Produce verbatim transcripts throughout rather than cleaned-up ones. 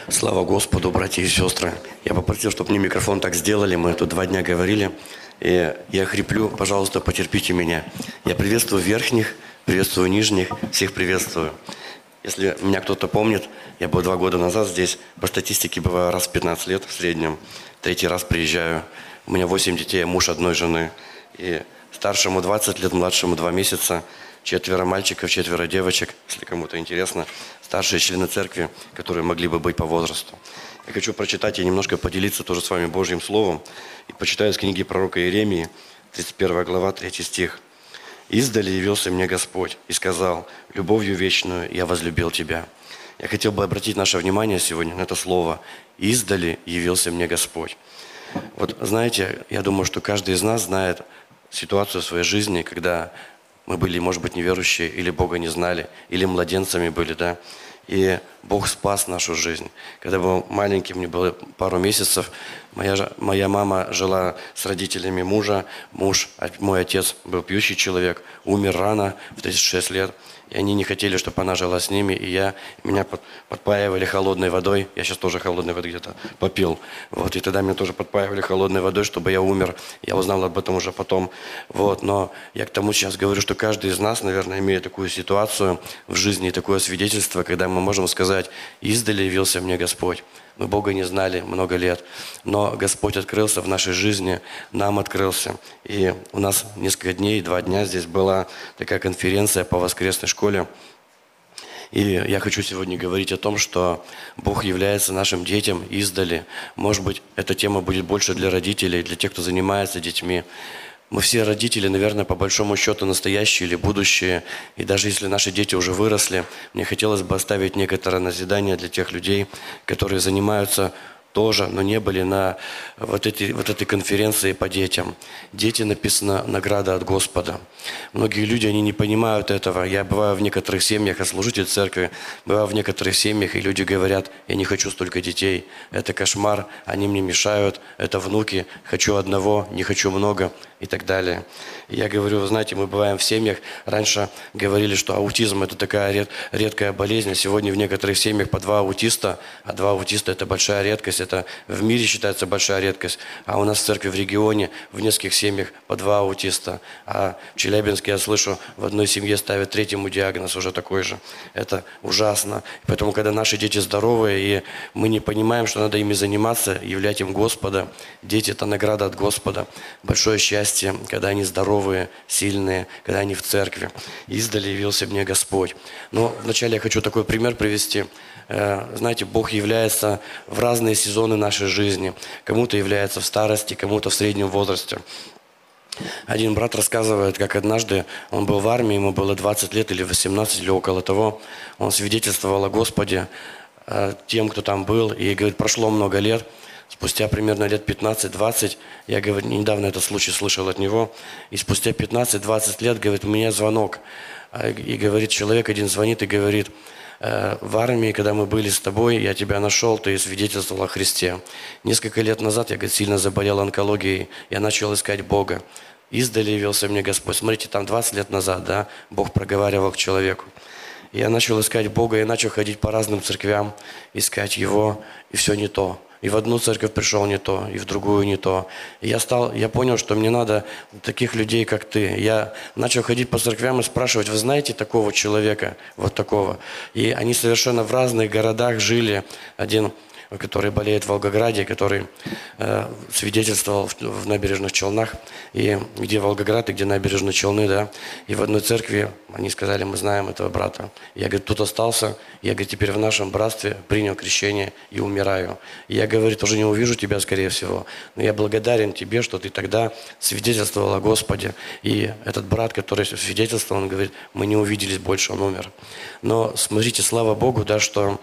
Слава Господу, братья и сестры. Я попросил, чтобы мне микрофон так сделали. Мы тут два дня говорили. И я хриплю. Пожалуйста, потерпите меня. Я приветствую верхних, приветствую нижних. Всех приветствую. Если меня кто-то помнит, я был два года назад здесь. По статистике бываю раз в пятнадцать лет в среднем. Третий раз приезжаю. У меня восемь детей, муж одной жены. И старшему двадцать лет, младшему два месяца. Четверо мальчиков, четверо девочек, если кому-то интересно. Старшие члены церкви, которые могли бы быть по возрасту. Я хочу прочитать и немножко поделиться тоже с вами Божьим Словом. И почитаю из книги пророка Иеремии, тридцать первая глава, третий стих. «Издали явился мне Господь и сказал: любовью вечную я возлюбил тебя». Я хотел бы обратить наше внимание сегодня на это слово. «Издали явился мне Господь». Вот знаете, я думаю, что каждый из нас знает ситуацию в своей жизни, когда мы были, может быть, неверующие, или Бога не знали, или младенцами были, да. И Бог спас нашу жизнь. Когда был маленьким, мне было пару месяцев, моя, моя мама жила с родителями мужа. Муж, мой отец был пьющий человек, умер рано, в тридцать шесть лет. И они не хотели, чтобы она жила с ними. И я, меня под, подпаивали холодной водой. Я сейчас тоже холодной воды где-то попил. Вот, и тогда меня тоже подпаивали холодной водой, чтобы я умер. Я узнал об этом уже потом. Вот, но я к тому сейчас говорю, что каждый из нас, наверное, имеет такую ситуацию в жизни, такое свидетельство, когда мы можем сказать: «Издали явился мне Господь». Мы Бога не знали много лет, но Господь открылся в нашей жизни, нам открылся. И у нас несколько дней, два дня здесь была такая конференция по воскресной школе. И я хочу сегодня говорить о том, что Бог является нашим детям издали. Может быть, эта тема будет больше для родителей, для тех, кто занимается детьми. Мы все родители, наверное, по большому счету настоящие или будущие. И даже если наши дети уже выросли, мне хотелось бы оставить некоторое назидание для тех людей, которые занимаются тоже, но не были на вот, эти, вот этой конференции по детям. Дети, написано, награда от Господа. Многие люди, они не понимают этого. Я бываю в некоторых семьях, я служитель церкви, бываю в некоторых семьях, и люди говорят: я не хочу столько детей, это кошмар, они мне мешают, это внуки, хочу одного, не хочу много и так далее. И я говорю, вы знаете, мы бываем в семьях, раньше говорили, что аутизм это такая ред, редкая болезнь, а сегодня в некоторых семьях по два аутиста, а два аутиста это большая редкость. Это в мире считается большая редкость, а у нас в церкви в регионе в нескольких семьях по два аутиста. А в Челябинске, я слышу, в одной семье ставят третьему диагноз уже такой же. Это ужасно. Поэтому, когда наши дети здоровые, и мы не понимаем, что надо ими заниматься, являть им Господа, дети – это награда от Господа. Большое счастье, когда они здоровые, сильные, когда они в церкви. Издали явился мне Господь. Но вначале я хочу такой пример привести. Знаете, Бог является в разные сезоны нашей жизни. Кому-то является в старости, кому-то в среднем возрасте. Один брат рассказывает, как однажды он был в армии, ему было двадцать лет или восемнадцать, или около того. Он свидетельствовал о Господе тем, кто там был. И говорит, прошло много лет. Спустя примерно лет пятнадцать-двадцать, я говорю, недавно этот случай слышал от него, и спустя пятнадцать-двадцать лет, говорит, у меня звонок. И говорит, человек один звонит и говорит: в армии, когда мы были с тобой, я тебя нашел, ты свидетельствовал о Христе. Несколько лет назад я, говорит, сильно заболел онкологией, я начал искать Бога. Издали явился мне Господь. Смотрите, там двадцать лет назад, да, Бог проговаривал к человеку. Я начал искать Бога, я начал ходить по разным церквям, искать Его, и все не то. И в одну церковь пришел не то, и в другую не то. И я стал, я понял, что мне надо таких людей, как ты. Я начал ходить по церквям и спрашивать: вы знаете такого человека, вот такого? И они совершенно в разных городах жили. Один, который болеет в Волгограде, который э, свидетельствовал в, в набережных Челнах, и где Волгоград, и где набережные Челны, да, и в одной церкви они сказали: мы знаем этого брата. Я, говорит, тут остался, я, говорит, теперь в нашем братстве принял крещение и умираю. И я, говорит, уже не увижу тебя, скорее всего, но я благодарен тебе, что ты тогда свидетельствовал о Господе. И этот брат, который свидетельствовал, он говорит: мы не увиделись больше, он умер. Но смотрите, слава Богу, да, что...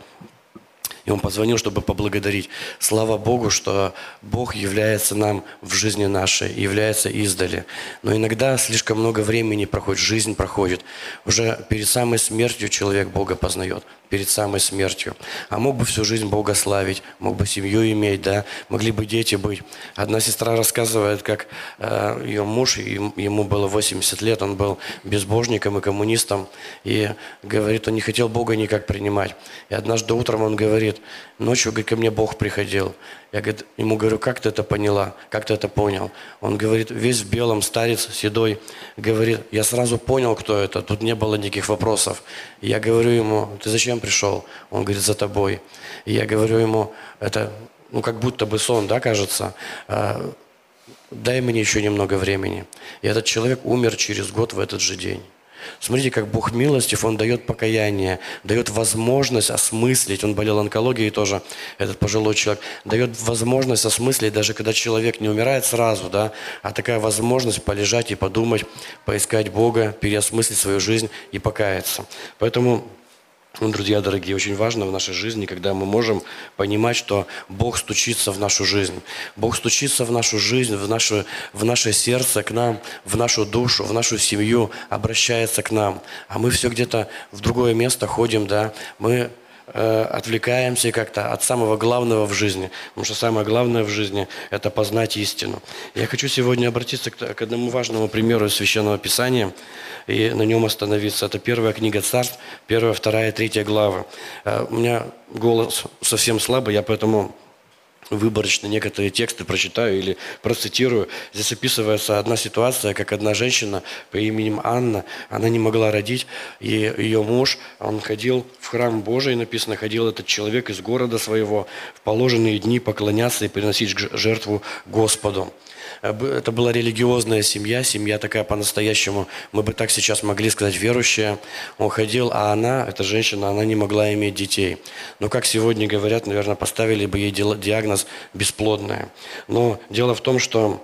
И он позвонил, чтобы поблагодарить. Слава Богу, что Бог является нам в жизни нашей, является издали. Но иногда слишком много времени проходит, жизнь проходит. Уже перед самой смертью человек Бога познает. Перед самой смертью. А мог бы всю жизнь Бога славить, мог бы семью иметь, да, могли бы дети быть. Одна сестра рассказывает, как э, ее муж, ему было восемьдесят лет, он был безбожником и коммунистом, и говорит, он не хотел Бога никак принимать. И однажды утром он говорит: говорит, ночью, говорит, ко мне Бог приходил. Я, говорит, ему говорю, как ты это поняла, как ты это понял? Он говорит, весь в белом, старец, седой, говорит, я сразу понял, кто это, тут не было никаких вопросов. Я говорю ему, ты зачем пришел? Он говорит, за тобой. И я говорю ему, это, ну, как будто бы сон, да, кажется, дай мне еще немного времени. И этот человек умер через год в этот же день. Смотрите, как Бог милостив, Он дает покаяние, дает возможность осмыслить. Он болел онкологией тоже, этот пожилой человек. Дает возможность осмыслить, даже когда человек не умирает сразу, да, а такая возможность полежать и подумать, поискать Бога, переосмыслить свою жизнь и покаяться. Поэтому, друзья дорогие, очень важно в нашей жизни, когда мы можем понимать, что Бог стучится в нашу жизнь. Бог стучится в нашу жизнь, в наше, в наше сердце, к нам, в нашу душу, в нашу семью, обращается к нам. А мы все где-то в другое место ходим, да, мы э, отвлекаемся как-то от самого главного в жизни. Потому что самое главное в жизни – это познать истину. Я хочу сегодня обратиться к, к одному важному примеру из Священного Писания и на нем остановиться. Это первая книга Царств, первая, вторая, третья глава. У меня голос совсем слабый, я поэтому выборочно некоторые тексты прочитаю или процитирую. Здесь описывается одна ситуация, как одна женщина по имени Анна, она не могла родить, и ее муж, он ходил в храм Божий, написано, ходил этот человек из города своего в положенные дни поклоняться и приносить жертву Господу. Это была религиозная семья, семья такая по-настоящему, мы бы так сейчас могли сказать, верующая. Он ходил, а она, эта женщина, она не могла иметь детей. Но, как сегодня говорят, наверное, поставили бы ей диагноз бесплодная. Но дело в том, что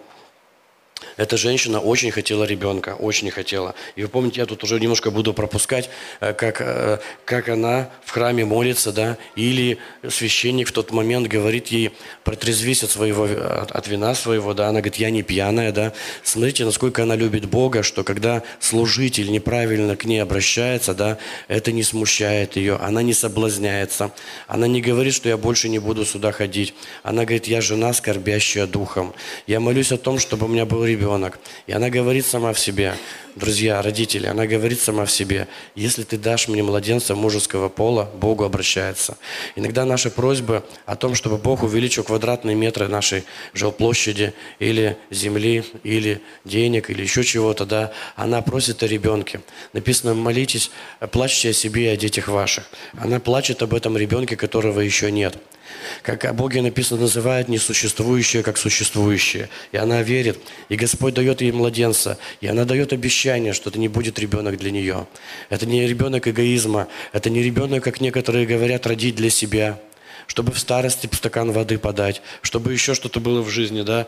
эта женщина очень хотела ребенка, очень хотела. И вы помните, я тут уже немножко буду пропускать, как, как она в храме молится, да, или священник в тот момент говорит ей, протрезвись от, своего, от вина своего, да, она говорит, я не пьяная, да. Смотрите, насколько она любит Бога, что когда служитель неправильно к ней обращается, да, это не смущает ее, она не соблазняется, она не говорит, что я больше не буду сюда ходить. Она говорит, я жена, скорбящая духом. Я молюсь о том, чтобы у меня был ребенок. Ребенок. И она говорит сама в себе, друзья, родители, она говорит сама в себе, если ты дашь мне младенца мужеского пола, Богу обращается. Иногда наши просьбы о том, чтобы Бог увеличил квадратные метры нашей жилплощади или земли, или денег, или еще чего-то, да, она просит о ребенке. Написано, молитесь, плачьте о себе и о детях ваших. Она плачет об этом ребенке, которого еще нет. Как о Боге написано, называет несуществующее как существующее. И она верит. И Господь дает ей младенца. И она дает обещание, что это не будет ребенок для нее. Это не ребенок эгоизма. Это не ребенок, как некоторые говорят, родить для себя. Чтобы в старости стакан воды подать. Чтобы еще что-то было в жизни, да.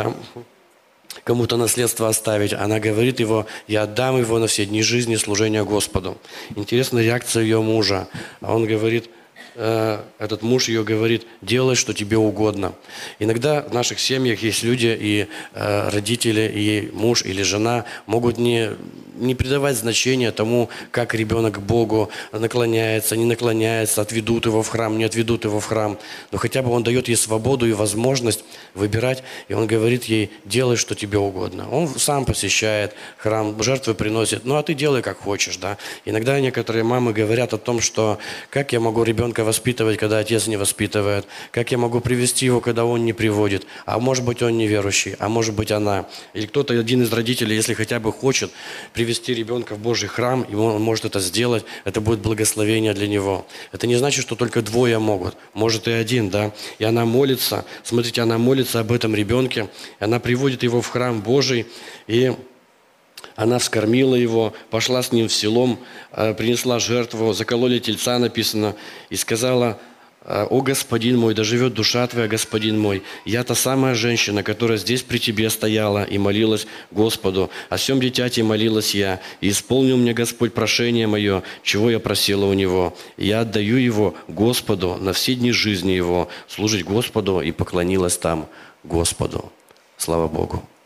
Кому-то наследство оставить. Она говорит его, я отдам его на все дни жизни служения Господу. Интересная реакция ее мужа. А он говорит, этот муж ее говорит, делай, что тебе угодно. Иногда в наших семьях есть люди, и э, родители, и муж или жена могут не, не придавать значения тому, как ребенок к Богу наклоняется, не наклоняется, отведут его в храм, не отведут его в храм. Но хотя бы он дает ей свободу и возможность выбирать, и он говорит ей, делай, что тебе угодно. Он сам посещает храм, жертвы приносит, ну а ты делай, как хочешь. Да? Иногда некоторые мамы говорят о том, что как я могу ребенка воспитывать, когда отец не воспитывает? Как я могу привести его, когда он не приводит? А может быть, он неверующий, а может быть, она. Или кто-то, один из родителей, если хотя бы хочет привести ребенка в Божий храм, и он может это сделать, это будет благословение для него. Это не значит, что только двое могут. Может и один, да. И она молится, смотрите, она молится об этом ребенке, и она приводит его в храм Божий, и она вскормила его, пошла с ним в селом, принесла жертву, закололи тельца, написано, и сказала, «О, господин мой, да живет душа твоя, господин мой, я та самая женщина, которая здесь при тебе стояла и молилась Господу. О сем дитяти молилась я, и исполнил мне Господь прошение мое, чего я просила у него. И я отдаю его Господу на все дни жизни его, служить Господу, и поклонилась там Господу». Слава Богу.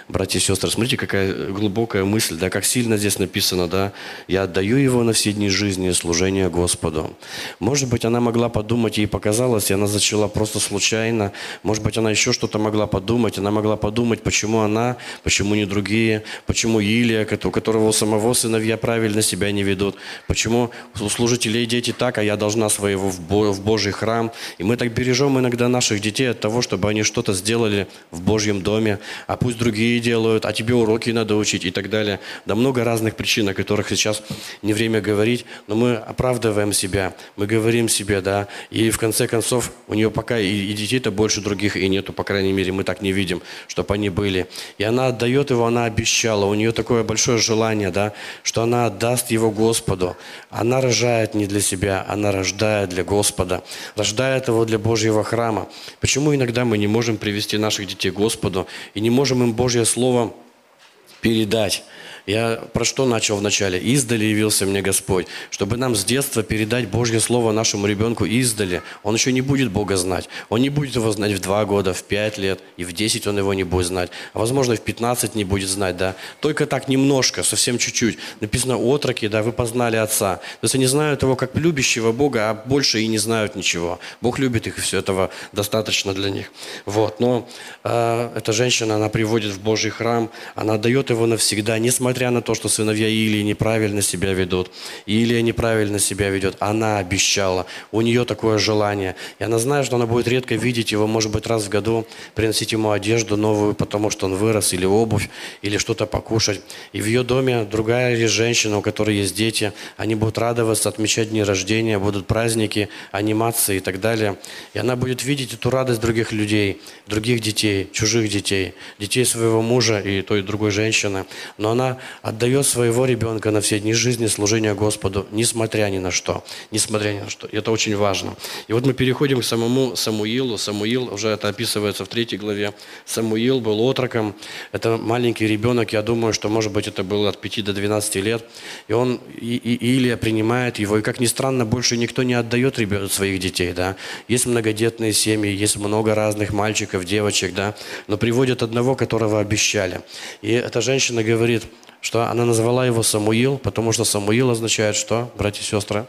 братья и сестры, смотрите, какая глубокая мысль, да, как сильно здесь написано, да, «Я отдаю его на все дни жизни служения Господу». Может быть, она могла подумать, ей показалось, и она зачала просто случайно, может быть, она еще что-то могла подумать, она могла подумать, почему она, почему не другие, почему Илия, у которого у самого сыновья правильно себя не ведут, почему у служителей дети так, а я должна своего в Божий храм. И мы так бережем иногда наших детей от того, чтобы они что-то сделали в Божьем доме, а пусть другие делают, а тебе уроки надо учить и так далее. Да много разных причин, о которых сейчас не время говорить, но мы оправдываем себя, мы говорим себе, да, и в конце концов у нее пока и, и детей-то больше других и нету, по крайней мере, мы так не видим, чтобы они были. И она отдает его, она обещала, у нее такое большое желание, да, что она отдаст его Господу. Она рожает не для себя, она рождает для Господа, рождает его для Божьего храма. Почему иногда мы не можем привести наших детей к Господу и не можем им Божье Слово передать? Я про что начал вначале? «Издали явился мне Господь», чтобы нам с детства передать Божье Слово нашему ребенку издали. Он еще не будет Бога знать. Он не будет его знать в два года, в пять лет, и в десять он его не будет знать. А возможно, и в пятнадцать не будет знать, да. Только так немножко, совсем чуть-чуть. Написано «отроки», да, вы познали Отца. То есть они знают его как любящего Бога, а больше и не знают ничего. Бог любит их, и все этого достаточно для них. Вот. Но э, эта женщина, она приводит в Божий храм, она отдает его навсегда, несмотря Несмотря на то, что сыновья Илии неправильно себя ведут, Илия неправильно себя ведет, она обещала, у нее такое желание. И она знает, что она будет редко видеть его, может быть, раз в году, приносить ему одежду новую, потому что он вырос, или обувь, или что-то покушать. И в ее доме другая есть женщина, у которой есть дети, они будут радоваться, отмечать дни рождения, будут праздники, анимации и так далее. И она будет видеть эту радость других людей, других детей, чужих детей, детей своего мужа и той и другой женщины. Но она отдает своего ребенка на все дни жизни служения Господу, несмотря ни на что. Несмотря ни на что. И это очень важно. И вот мы переходим к самому Самуилу. Самуил, уже это описывается в третьей главе. Самуил был отроком. Это маленький ребенок, я думаю, что, может быть, это было от пяти до двенадцати лет. И он, и, и Илия принимает его. И, как ни странно, больше никто не отдает ребят, своих детей, да. Есть многодетные семьи, есть много разных мальчиков, девочек, да. Но приводят одного, которого обещали. И эта женщина говорит, что она назвала его Самуил, потому что Самуил означает что, братья и сестры?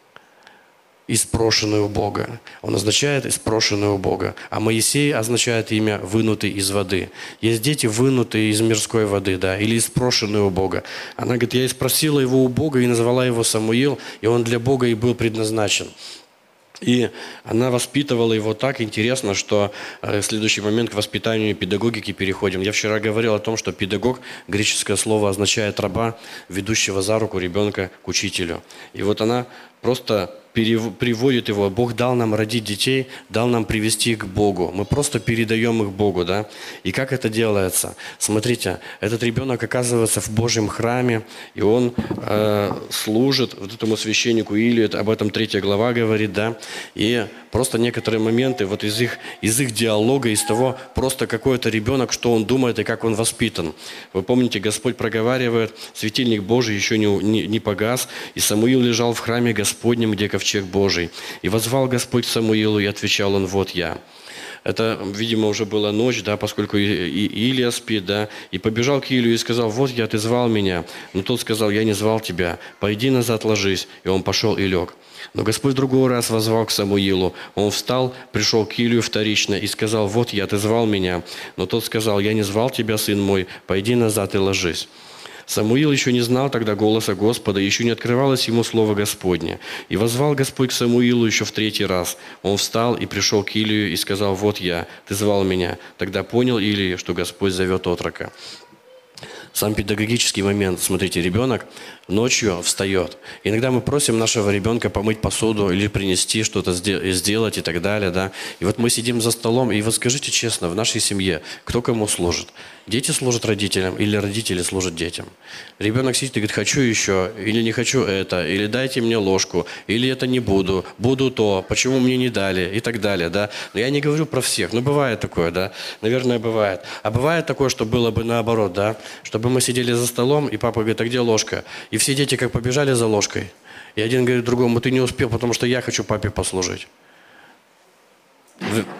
Испрошенный у Бога. Он означает испрошенный у Бога. А Моисей означает имя вынутый из воды. Есть дети, вынутые из мирской воды, да, или испрошенные у Бога. Она говорит, я и спросила его у Бога и назвала его Самуил, и он для Бога и был предназначен. И она воспитывала его так интересно, что э, в следующий момент к воспитанию и педагогике переходим. Я вчера говорил о том, что педагог, греческое слово, означает раба, ведущего за руку ребенка к учителю. И вот она просто приводит его. Бог дал нам родить детей, дал нам привести их к Богу. Мы просто передаем их Богу, да? И как это делается? Смотрите, этот ребенок оказывается в Божьем храме, и он э, служит вот этому священнику Илию, об этом третья глава говорит, да? И просто некоторые моменты вот из их, из их диалога, из того, просто какой-то ребенок, что он думает и как он воспитан. Вы помните, Господь проговаривает, светильник Божий еще не, не, не погас, и Самуил лежал в храме Господнем, где ковчег Божий. И воззвал Господь к Самуилу, и отвечал он, вот я. Это, видимо, уже была ночь, да, поскольку и, и Илия спит, да, и побежал к Илию и сказал, вот я, ты звал меня. Но тот сказал, я не звал тебя, пойди назад, ложись. И он пошел и лег. Но Господь в другой раз воззвал к Самуилу. Он встал, пришел к Илию вторично и сказал, вот я, ты звал меня. Но тот сказал, я не звал тебя, сын мой, пойди назад и ложись. Самуил еще не знал тогда голоса Господа, еще не открывалось ему слово Господне. И воззвал Господь к Самуилу еще в третий раз. Он встал и пришел к Илию и сказал, вот я, ты звал меня. Тогда понял Илия, что Господь зовет отрока. Сам педагогический момент. Смотрите, ребенок ночью встает. Иногда мы просим нашего ребенка помыть посуду или принести что-то сделать и так далее. Да? И вот мы сидим за столом, и вот скажите честно, в нашей семье кто кому служит? Дети служат родителям или родители служат детям? Ребенок сидит и говорит, хочу еще, или не хочу это, или дайте мне ложку, или это не буду, буду то, почему мне не дали и так далее. Да? Но я не говорю про всех, но бывает такое, да, наверное, бывает. А бывает такое, что было бы наоборот, да, чтобы мы сидели за столом, и папа говорит, а где ложка? И все дети как побежали за ложкой. И один говорит другому, ты не успел, потому что я хочу папе послужить.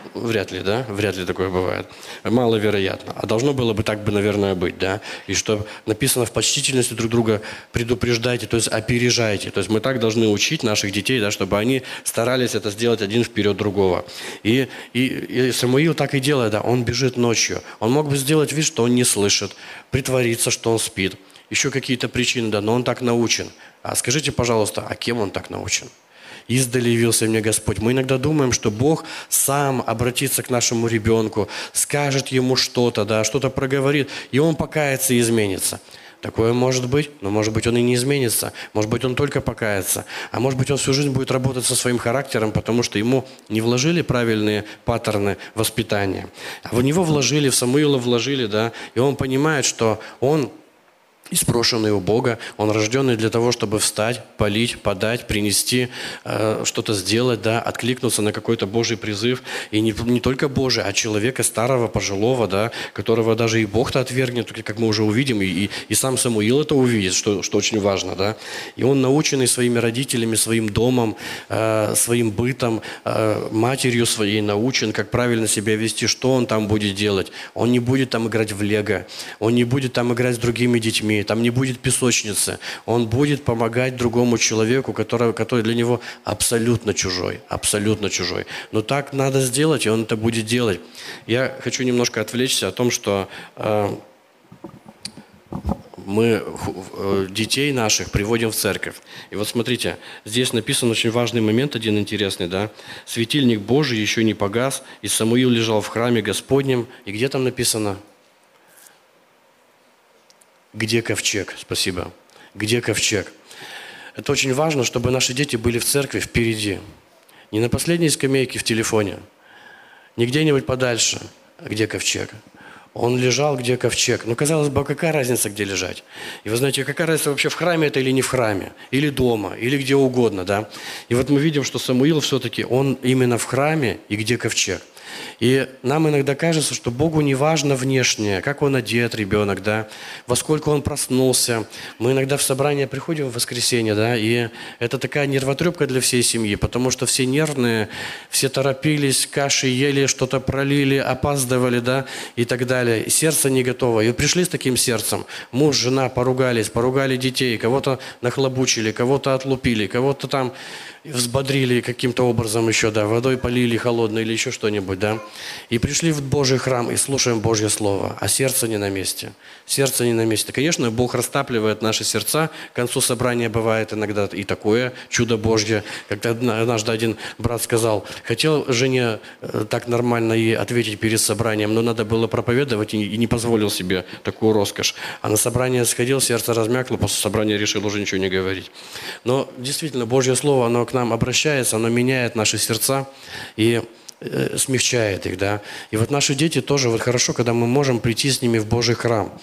вряд ли, да? Вряд ли такое бывает. Маловероятно. А должно было бы так бы, наверное, быть, да? И что написано в почтительности друг друга предупреждайте, то есть опережайте. То есть мы так должны учить наших детей, да, чтобы они старались это сделать один вперед другого. И, и, и Самуил так и делает, да, он бежит ночью. Он мог бы сделать вид, что он не слышит, притвориться, что он спит. Еще какие-то причины, да, но он так научен. А скажите, пожалуйста, а кем он так научен? Издали явился мне Господь. Мы иногда думаем, что Бог сам обратится к нашему ребенку, скажет ему что-то, да, что-то проговорит, и он покается и изменится. Такое может быть, но может быть он и не изменится. Может быть он только покается. А может быть он всю жизнь будет работать со своим характером, потому что ему не вложили правильные паттерны воспитания. А в него вложили, в Самуила вложили, да, и он понимает, что он испрошенный у Бога, он рожденный для того, чтобы встать, полить, подать, принести, э, что-то сделать, да, откликнуться на какой-то Божий призыв. И не, не только Божий, а человека старого, пожилого, да, которого даже и Бог-то отвергнет, как мы уже увидим, и, и, и сам Самуил это увидит, что, что очень важно, да. И он, наученный своими родителями, своим домом, э, своим бытом, э, матерью своей научен, как правильно себя вести, что он там будет делать. Он не будет там играть в лего, он не будет там играть с другими детьми, там не будет песочницы. Он будет помогать другому человеку, который, который для него абсолютно чужой. Абсолютно чужой. Но так надо сделать, и он это будет делать. Я хочу немножко отвлечься о том, что э, мы э, детей наших приводим в церковь. И вот смотрите, здесь написан очень важный момент, один интересный, да. «Светильник Божий еще не погас, и Самуил лежал в храме Господнем». И где там написано? Где ковчег? Спасибо. Где ковчег? Это очень важно, чтобы наши дети были в церкви впереди. Не на последней скамейке в телефоне, не где-нибудь подальше. Где ковчег? Он лежал, где ковчег. Ну, казалось бы, какая разница, где лежать? И вы знаете, какая разница вообще, в храме это или не в храме? Или дома, или где угодно, да? И вот мы видим, что Самуил все-таки, он именно в храме и где ковчег. И нам иногда кажется, что Богу не важно внешнее, как он одет, ребенок, да, во сколько он проснулся. Мы иногда в собрание приходим в воскресенье, да, и это такая нервотрепка для всей семьи, потому что все нервные, все торопились, каши ели, что-то пролили, опаздывали, да, и так далее. И сердце не готово. И пришли с таким сердцем. Муж, жена поругались, поругали детей, кого-то нахлобучили, кого-то отлупили, кого-то там взбодрили каким-то образом еще, да, водой полили холодной или еще что-нибудь, да. И пришли в Божий храм и слушаем Божье Слово, а сердце не на месте. Сердце не на месте. Конечно, Бог растапливает наши сердца. К концу собрания бывает иногда и такое чудо Божье. Когда однажды один брат сказал, хотел жене так нормально ей ответить перед собранием, но надо было проповедовать и не позволил себе такую роскошь. А на собрание сходил, сердце размякло, после собрания решил уже ничего не говорить. Но действительно, Божье Слово, оно к нам обращается, оно меняет наши сердца и э, смягчает их, да. И вот наши дети тоже, вот хорошо, когда мы можем прийти с ними в Божий храм.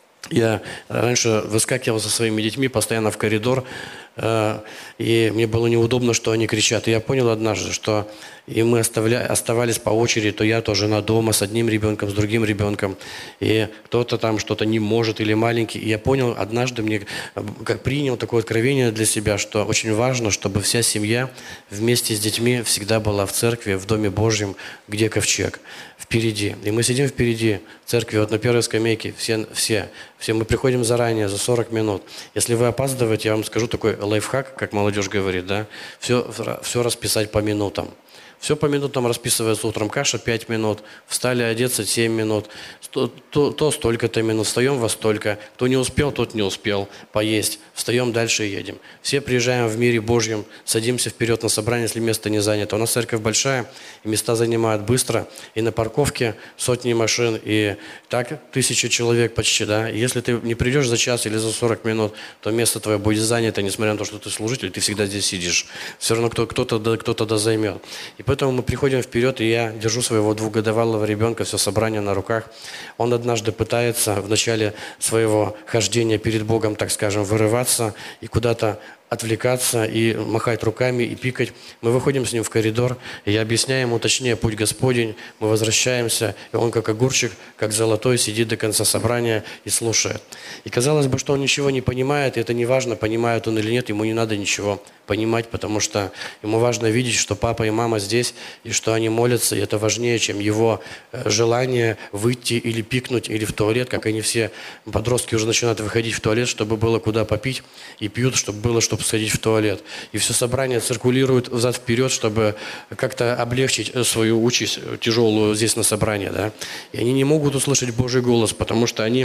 Я раньше выскакивал со своими детьми постоянно в коридор, э, и мне было неудобно, что они кричат. И я понял однажды, что и мы оставля, оставались по очереди, то я, то жена дома с одним ребенком, с другим ребенком, и кто-то там что-то не может или маленький. И я понял однажды, мне как принял такое откровение для себя, что очень важно, чтобы вся семья вместе с детьми всегда была в церкви, в Доме Божьем, где ковчег, впереди. И мы сидим впереди церкви, вот на первой скамейке, все, все, все мы приходим заранее, за сорок минут. Если вы опаздываете, я вам скажу такой лайфхак, как молодежь говорит, да, все, все расписать по минутам. Все по минутам расписывается утром. Каша пять минут, встали одеться семь минут, то, то, то столько-то минут, встаем во столько. Кто не успел, тот не успел поесть. Встаем дальше и едем. Все приезжаем в мире Божьем, садимся вперед на собрание, если место не занято. У нас церковь большая, и места занимают быстро. И на парковке сотни машин, и так тысячи человек почти, да. И если ты не придешь за час или за сорок минут, то место твое будет занято, несмотря на то, что ты служитель, ты всегда здесь сидишь. Все равно кто, кто-то, да, кто-то да займет. И поэтому мы приходим вперед, и я держу своего двухгодовалого ребенка, все собрание на руках. Он однажды пытается в начале своего хождения перед Богом, так скажем, вырываться и куда-то отвлекаться и махать руками и пикать. Мы выходим с ним в коридор, и я объясняю ему точнее путь Господень, мы возвращаемся, и он как огурчик, как золотой, сидит до конца собрания и слушает. И казалось бы, что он ничего не понимает, и это не важно, понимает он или нет, ему не надо ничего понимать, потому что ему важно видеть, что папа и мама здесь, и что они молятся, и это важнее, чем его желание выйти или пикнуть, или в туалет, как они все, подростки уже начинают выходить в туалет, чтобы было куда попить, и пьют, чтобы было, чтобы сходить в туалет. И все собрание циркулирует взад-вперед, чтобы как-то облегчить свою участь тяжелую здесь на собрании, да. И они не могут услышать Божий голос, потому что они...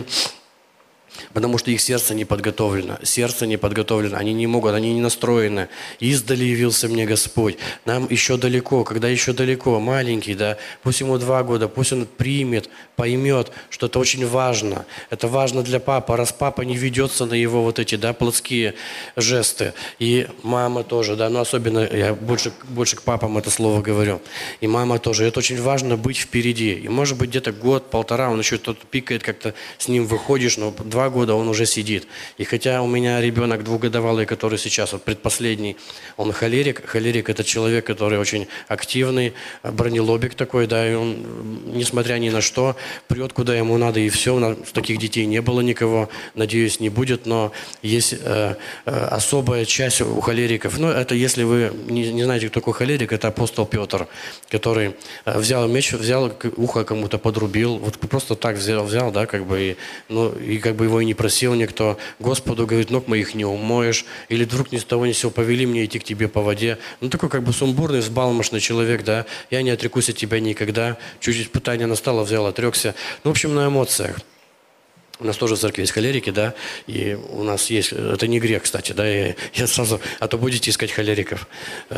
Потому что их сердце не подготовлено. Сердце не подготовлено. Они не могут, они не настроены. Издали явился мне Господь. Нам еще далеко, когда еще далеко, маленький, да, пусть ему два года, пусть он примет, поймет, что это очень важно. Это важно для папы. Раз папа не ведется на его вот эти, да, плотские жесты. И мама тоже, да, но особенно я больше, больше к папам это слово говорю. И мама тоже. Это очень важно быть впереди. И может быть где-то год, полтора, он еще тут пикает, как-то с ним выходишь, но два года он уже сидит. И хотя у меня ребенок двухгодовалый, который сейчас, вот предпоследний, он холерик. Холерик – это человек, который очень активный, бронелобик такой, да, и он, несмотря ни на что, прет, куда ему надо, и все. У нас таких детей не было никого, надеюсь, не будет, но есть э, э, особая часть у холериков. Ну, это если вы не, не знаете, кто такой холерик, это апостол Петр, который э, взял меч, взял ухо кому-то подрубил, вот просто так взял, взял, да, как бы, и, ну, и как бы его и не просил никто. Господу, говорит, ног моих не умоешь. Или вдруг ни с того ни с сего повели мне идти к тебе по воде. Ну, такой как бы сумбурный, взбалмошный человек, да. Я не отрекусь от тебя никогда. Чуть испытание настало, взял, отрекся. Ну, в общем, на эмоциях. У нас тоже в церкви есть холерики, да, и у нас есть, это не грех, кстати, да, я, я сразу, а то будете искать холериков.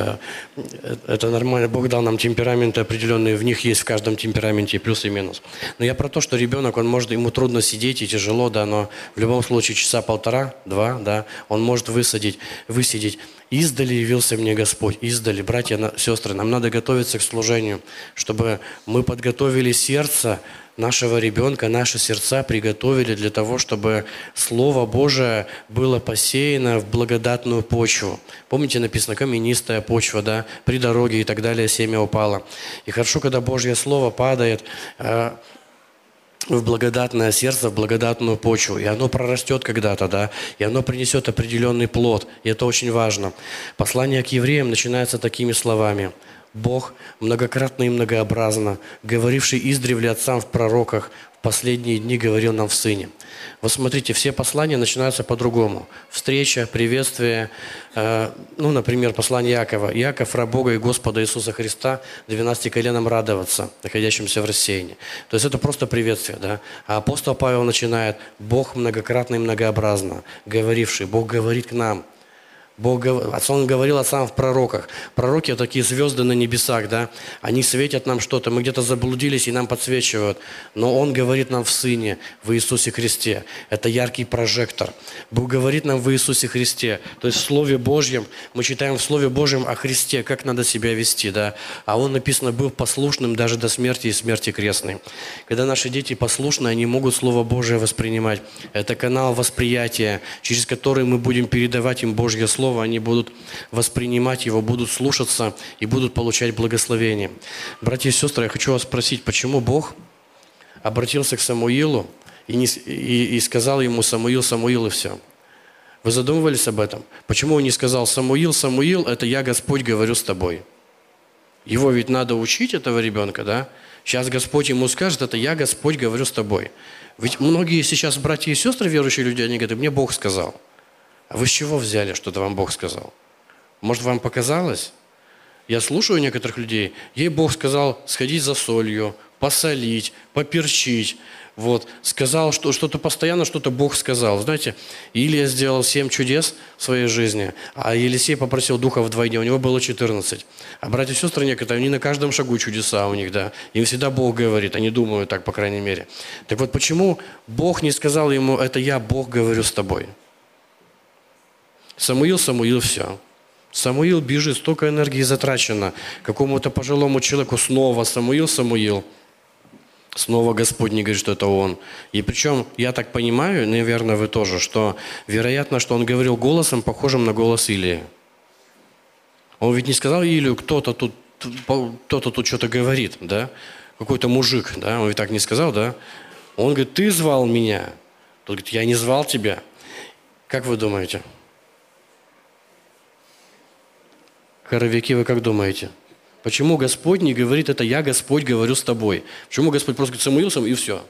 Это нормально, Бог дал нам темпераменты определенные, в них есть в каждом темпераменте плюс и минус. Но я про то, что ребенок, он может, ему трудно сидеть и тяжело, да, но в любом случае часа полтора, два, да, он может высадить, высидеть. Издали явился мне Господь, издали, братья, сестры, нам надо готовиться к служению, чтобы мы подготовили сердце нашего ребенка, наши сердца приготовили для того, чтобы Слово Божие было посеяно в благодатную почву. Помните, написано, каменистая почва, да, при дороге и так далее, семя упало. И хорошо, когда Божье Слово падает э, в благодатное сердце, в благодатную почву, и оно прорастет когда-то, да, и оно принесет определенный плод, и это очень важно. Послание к евреям начинается такими словами. Бог многократно и многообразно, говоривший издревле отцам в пророках, в последние дни говорил нам в Сыне. Вот смотрите, все послания начинаются по-другому. Встреча, приветствие, э, ну, например, послание Иакова. Иаков, раб Бога и Господа Иисуса Христа, двенадцати коленам радоваться, находящимся в рассеянии. То есть это просто приветствие, да. А апостол Павел начинает, Бог многократно и многообразно, говоривший, Бог говорит к нам. Бог, Он говорил отцам в пророках. Пророки – это такие звезды на небесах, да? Они светят нам что-то, мы где-то заблудились и нам подсвечивают. Но Он говорит нам в Сыне, в Иисусе Христе. Это яркий прожектор. Бог говорит нам в Иисусе Христе. То есть в Слове Божьем, мы читаем в Слове Божьем о Христе, как надо себя вести, да? А Он, написано, был послушным даже до смерти и смерти крестной. Когда наши дети послушны, они могут Слово Божие воспринимать. Это канал восприятия, через который мы будем передавать им Божье Слово. Они будут воспринимать его, будут слушаться и будут получать благословение. Братья и сестры, я хочу вас спросить, почему Бог обратился к Самуилу и, не, и, и сказал ему Самуил, Самуил и все? Вы задумывались об этом? Почему он не сказал Самуил, Самуил, это я, Господь, говорю с тобой? Его ведь надо учить, этого ребенка, да? Сейчас Господь ему скажет, это я, Господь, говорю с тобой. Ведь многие сейчас братья и сестры, верующие люди, они говорят, мне Бог сказал. А вы с чего взяли, что это вам Бог сказал? Может, вам показалось? Я слушаю некоторых людей, ей Бог сказал сходить за солью, посолить, поперчить. Вот. Сказал, что что-то постоянно, что-то Бог сказал. Знаете, Илия сделал семь чудес в своей жизни, а Елисей попросил духа вдвойне, у него было четырнадцать. А братья и сестры некоторые, они на каждом шагу чудеса у них, да. Им всегда Бог говорит, они думают так, по крайней мере. Так вот, почему Бог не сказал ему, это я, Бог, говорю с тобой? Самуил, Самуил, все. Самуил бежит, столько энергии затрачено. Какому-то пожилому человеку снова Самуил, Самуил. Снова Господь не говорит, что это Он. И причем, я так понимаю, наверное, вы тоже, что вероятно, что Он говорил голосом, похожим на голос Илии. Он ведь не сказал Илию, кто-то тут, кто-то тут что-то говорит, да? Какой-то мужик, да? Он ведь так не сказал, да? Он говорит, ты звал меня. Тот говорит, я не звал тебя. Как вы думаете? Хоровики, вы как думаете? Почему Господь не говорит это «я, Господь, говорю с тобой»? Почему Господь просто говорит «Самуил, Самуил» и все?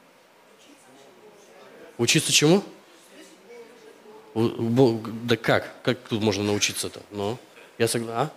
Учиться чему? Да как? Как тут можно научиться-то? Ну, я согласен. А?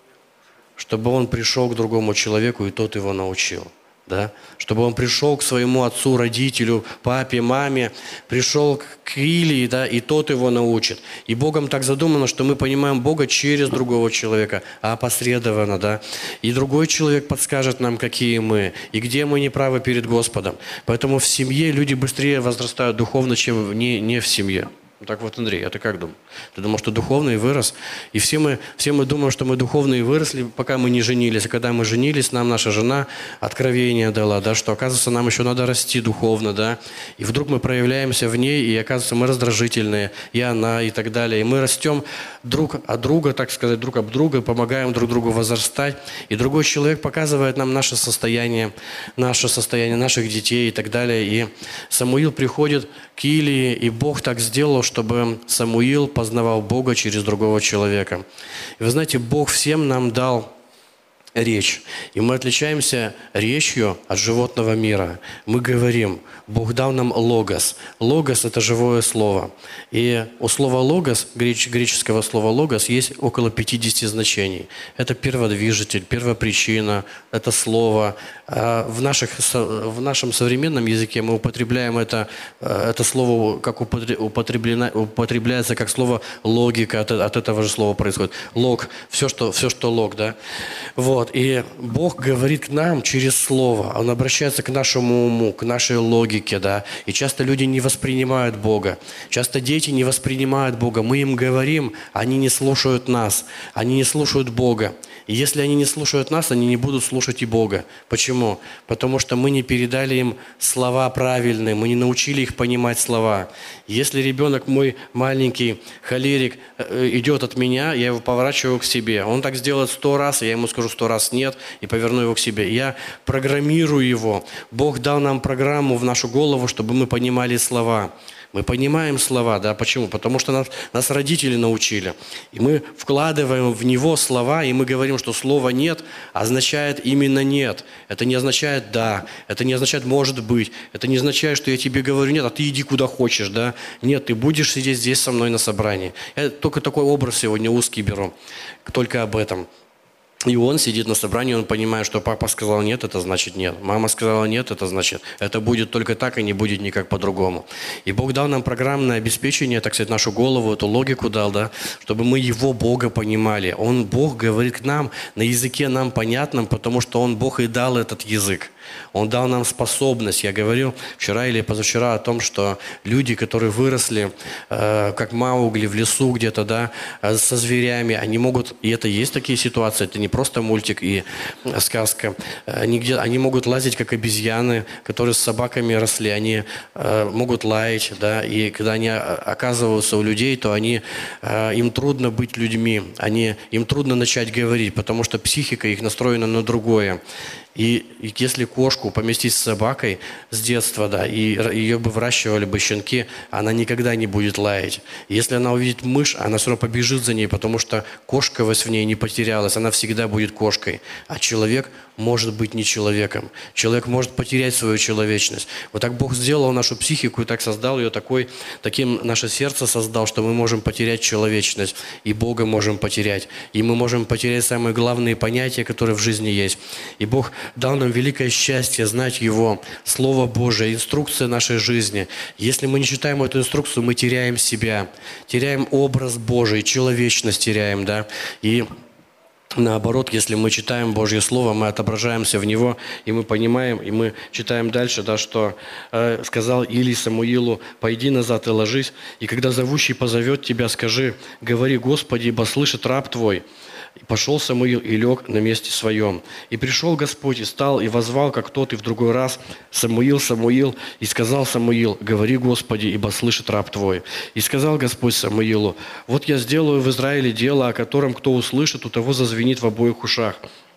Чтобы он пришел к другому человеку, и тот его научил. Да? Чтобы он пришел к своему отцу, родителю, папе, маме, пришел к Илии, да, и тот его научит. И Богом так задумано, что мы понимаем Бога через другого человека, а опосредованно, да. И другой человек подскажет нам, какие мы, и где мы неправы перед Господом. Поэтому в семье люди быстрее возрастают духовно, чем не, не в семье. Так вот, Андрей, а ты как думал? Ты думал, что духовный вырос? И все мы, все мы думаем, что мы духовные выросли, пока мы не женились. А когда мы женились, нам наша жена откровение дала, да, что, оказывается, нам еще надо расти духовно, да. И вдруг мы проявляемся в ней, и, оказывается, мы раздражительные, и она, и так далее. И мы растем друг от друга, так сказать, друг об друга, помогаем друг другу возрастать. И другой человек показывает нам наше состояние, наше состояние наших детей и так далее. И Самуил приходит к Илии, и Бог так сделал, чтобы Самуил познавал Бога через другого человека. И вы знаете, Бог всем нам дал речь. И мы отличаемся речью от животного мира. Мы говорим, Бог дал нам логос. Логос – это живое слово. И у слова логос, греч, греческого слова логос, есть около пятидесяти значений. Это перводвижитель, первопричина, это слово. В, наших, в нашем современном языке мы употребляем это, это слово, как употребляется как слово логика, от, от этого же слова происходит. Лог, все, что, все, что лог, да. Вот. И Бог говорит к нам через Слово. Он обращается к нашему уму, к нашей логике, да. И часто люди не воспринимают Бога. Часто дети не воспринимают Бога. Мы им говорим, они не слушают нас. Они не слушают Бога. И если они не слушают нас, они не будут слушать и Бога. Почему? Потому что мы не передали им слова правильные, мы не научили их понимать слова. Если ребенок мой маленький, холерик, идет от меня, я его поворачиваю к себе. Он так сделает сто раз, я ему скажу сто раз нет, и поверну его к себе. Я программирую его. Бог дал нам программу в нашу голову, чтобы мы понимали слова. Мы понимаем слова, да, почему? Потому что нас, нас родители научили. И мы вкладываем в него слова, и мы говорим, что слово «нет» означает именно «нет». Это не означает «да», это не означает «может быть», это не означает, что я тебе говорю «нет», а ты иди куда хочешь, да. Нет, ты будешь сидеть здесь со мной на собрании. Я только такой образ сегодня узкий беру, только об этом. И он сидит на собрании, он понимает, что папа сказал нет, это значит нет. Мама сказала нет, это значит это будет только так и не будет никак по-другому. И Бог дал нам программное обеспечение, так сказать, нашу голову, эту логику дал, да, чтобы мы Его Бога понимали. Он, Бог, говорит к нам на языке нам понятном, потому что Он, Бог, и дал этот язык. Он дал нам способность. Я говорил вчера или позавчера о том, что люди, которые выросли, э, как Маугли в лесу где-то, да, э, со зверями, они могут, и это есть такие ситуации, это не просто мультик и сказка, они, где, они могут лазить, как обезьяны, которые с собаками росли, они э, могут лаять, да, и когда они оказываются у людей, то они, э, им трудно быть людьми, они, им трудно начать говорить, потому что психика их настроена на другое. И, и если кошку поместить с собакой с детства, да, и ее бы выращивали бы щенки, она никогда не будет лаять. Если она увидит мышь, она все равно побежит за ней, потому что кошковость в ней не потерялась, она всегда будет кошкой. А человек может быть не человеком. Человек может потерять свою человечность. Вот так Бог сделал нашу психику и так создал ее такой, таким наше сердце создал, что мы можем потерять человечность, и Бога можем потерять. И мы можем потерять самые главные понятия, которые в жизни есть. И Бог дал нам великое счастье знать Его, Слово Божие, инструкция нашей жизни. Если мы не читаем эту инструкцию, мы теряем себя, теряем образ Божий, человечность теряем, да, и наоборот, если мы читаем Божье Слово, мы отображаемся в него, и мы понимаем, и мы читаем дальше, да, что э, сказал Илий Самуилу: «Пойди назад и ложись, и когда зовущий позовет тебя, скажи, говори, Господи, ибо слышит раб твой». И пошел Самуил и лег на месте своем. И пришел Господь, и стал, и возвал, как тот, и в другой раз: Самуил, Самуил. И сказал Самуил: говори, Господи, ибо слышит раб твой. И сказал Господь Самуилу: вот я сделаю в Израиле дело, о котором кто услышит, у того зазвенит в обоих ушах.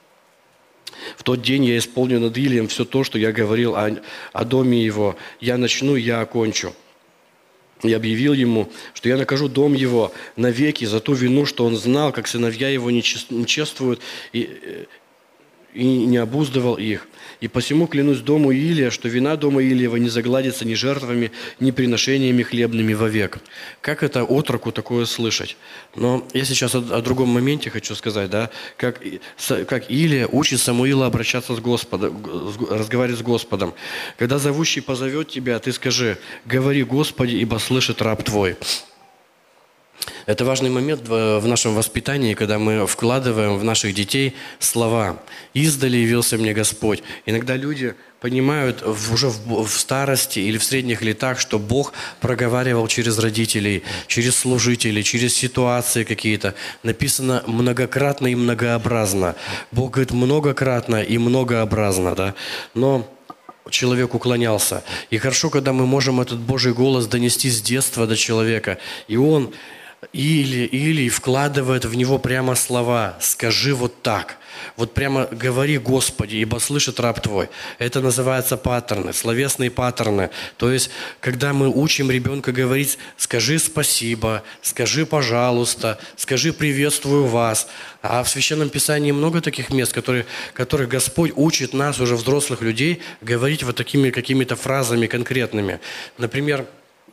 В тот день я исполню над Илием все то, что я говорил о, о доме его. Я начну, я окончу. И объявил ему, что я накажу дом его навеки за ту вину, что он знал, как сыновья его не чествуют, и, и не обуздывал их. И посему клянусь дому Илия, что вина дома Илиева не загладится ни жертвами, ни приношениями хлебными вовек. Как это отроку такое слышать? Но я сейчас о, о другом моменте хочу сказать, да, как, как Илия учит Самуила обращаться с Господом, разговаривать с Господом. Когда зовущий позовет тебя, ты скажи: говори, Господи, ибо слышит раб твой. Это важный момент в нашем воспитании, когда мы вкладываем в наших детей слова. «Издали явился мне Господь». Иногда люди понимают уже в старости или в средних летах, что Бог проговаривал через родителей, через служителей, через ситуации какие-то. Написано многократно и многообразно. Бог говорит многократно и многообразно, да? Но человек уклонялся. И хорошо, когда мы можем этот Божий голос донести с детства до человека, и он или, или вкладывает в него прямо слова: «Скажи вот так». Вот прямо говори, Господи, ибо слышит раб твой. Это называется паттерны, словесные паттерны. То есть, когда мы учим ребенка говорить: скажи спасибо, скажи пожалуйста, скажи приветствую вас. А в Священном Писании много таких мест, которые, которых Господь учит нас, уже взрослых людей, говорить вот такими какими-то фразами конкретными. Например,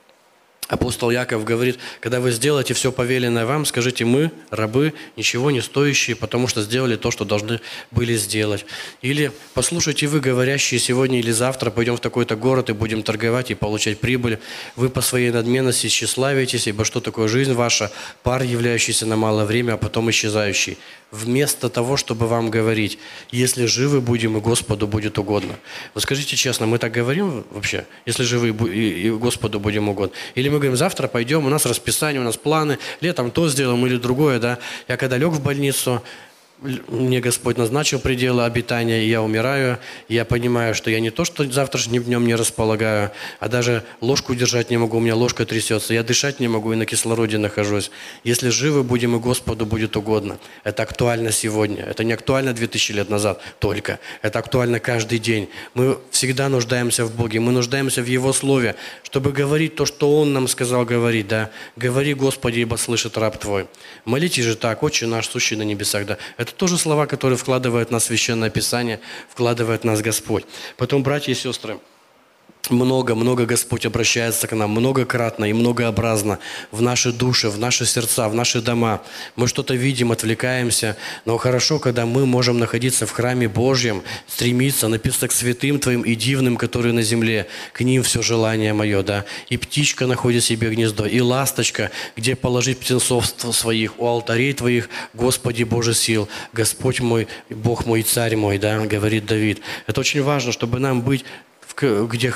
апостол Яков говорит: когда вы сделаете все повеленное вам, скажите: мы, рабы, ничего не стоящие, потому что сделали то, что должны были сделать. Или: послушайте, вы, говорящие, сегодня или завтра пойдем в такой-то город и будем торговать и получать прибыль. Вы по своей надменности тщеславитесь, ибо что такое жизнь ваша? Пар, являющийся на малое время, а потом исчезающий. Вместо того, чтобы вам говорить: если живы будем, и Господу будет угодно. Вот скажите честно, мы так говорим вообще? Если живы, и Господу будем угодно? Или мы говорим: завтра пойдем, у нас расписание, у нас планы, летом то сделаем или другое, да? Я когда лег в больницу, мне Господь назначил пределы обитания, и я умираю. И я понимаю, что я не то, что завтрашним днем не располагаю, а даже ложку держать не могу, у меня ложка трясется. Я дышать не могу и на кислороде нахожусь. Если живы будем, и Господу будет угодно. Это актуально сегодня. Это не актуально две тысячи лет назад только. Это актуально каждый день. Мы всегда нуждаемся в Боге. Мы нуждаемся в Его Слове, чтобы говорить то, что Он нам сказал говорить. Да? Говори, Господи, ибо слышит раб Твой. Молитесь же так: Отче наш, сущий на небесах. Да? Это тоже слова, которые вкладывает в нас Священное Писание, вкладывает в нас Господь. Потом, братья и сестры, много-много Господь обращается к нам, многократно и многообразно в наши души, в наши сердца, в наши дома. Мы что-то видим, отвлекаемся, но хорошо, когда мы можем находиться в храме Божьем, стремиться, написано: к святым Твоим и дивным, которые на земле, к ним все желание мое, да. И птичка находит себе гнездо, и ласточка, где положить птенцов своих, у алтарей Твоих, Господи Боже сил, Господь мой, Бог мой, Царь мой, да, говорит Давид. Это очень важно, чтобы нам быть где,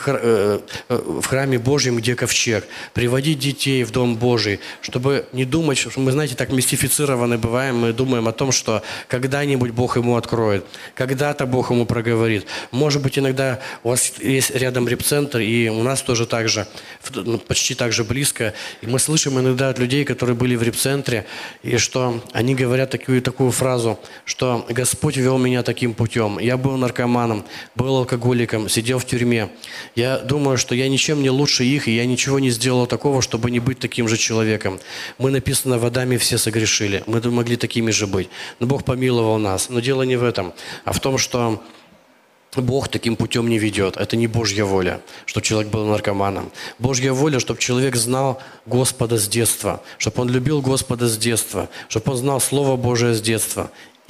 в храме Божьем, где ковчег, приводить детей в Дом Божий, чтобы не думать, что мы, знаете, так мистифицированы бываем, мы думаем о том, что когда-нибудь Бог ему откроет, когда-то Бог ему проговорит. Может быть, иногда у вас есть рядом репцентр, и у нас тоже так же, почти так же близко, и мы слышим иногда от людей, которые были в репцентре, и что они говорят такую, такую фразу, что Господь вел меня таким путем. Я был наркоманом, был алкоголиком, сидел в тюрьме. Я думаю, что я ничем не лучше их, и я ничего не сделал такого, чтобы не быть таким же человеком. Мы, написано, в Адаме все согрешили. Мы могли такими же быть. Но Бог помиловал нас. Но дело не в этом, а в том, что Бог таким путем не ведет. Это не Божья воля, чтобы человек был наркоманом. Божья воля, чтобы человек знал Господа с детства, чтобы он любил Господа с детства, чтобы он знал Слово Божие с детства.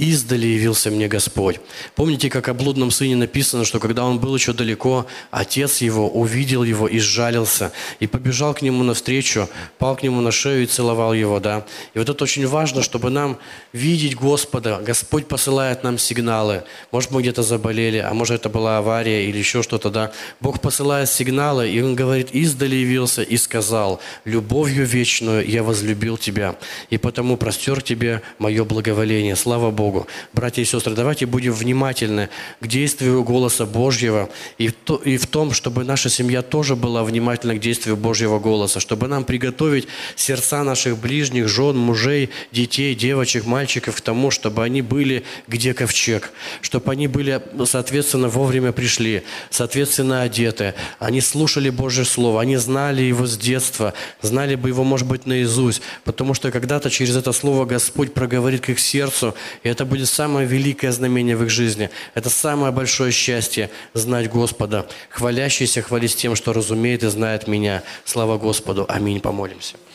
издали явился мне Господь. Помните, как о блудном сыне написано, что когда он был еще далеко, отец его увидел его и сжалился, и побежал к нему навстречу, пал к нему на шею и целовал его, да. И вот это очень важно, чтобы нам видеть Господа. Господь посылает нам сигналы. Может, мы где-то заболели, а может, это была авария или еще что-то, да. Бог посылает сигналы, и Он говорит, издали явился и сказал, любовью вечную я возлюбил тебя, и потому простер тебе мое благоволение. Слава Богу. Братья и сестры, давайте будем внимательны к действию голоса Божьего и в, то, и в том, чтобы наша семья тоже была внимательна к действию Божьего голоса, чтобы нам приготовить сердца наших ближних, жен, мужей, детей, девочек, мальчиков к тому, чтобы они были где ковчег, чтобы они были, соответственно, вовремя пришли, соответственно, одеты, они слушали Божье Слово, они знали его с детства, знали бы его, может быть, наизусть, потому что когда-то через это Слово Господь проговорит к их сердцу, и это будет самое великое знамение в их жизни. Это самое большое счастье – знать Господа, хвалящийся хвались тем, что разумеет и знает меня. Слава Господу. Аминь. Помолимся.